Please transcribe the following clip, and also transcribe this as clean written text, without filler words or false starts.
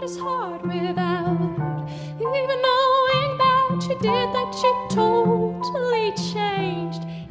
heart is hard without. Even knowing that you did that, you totally changed.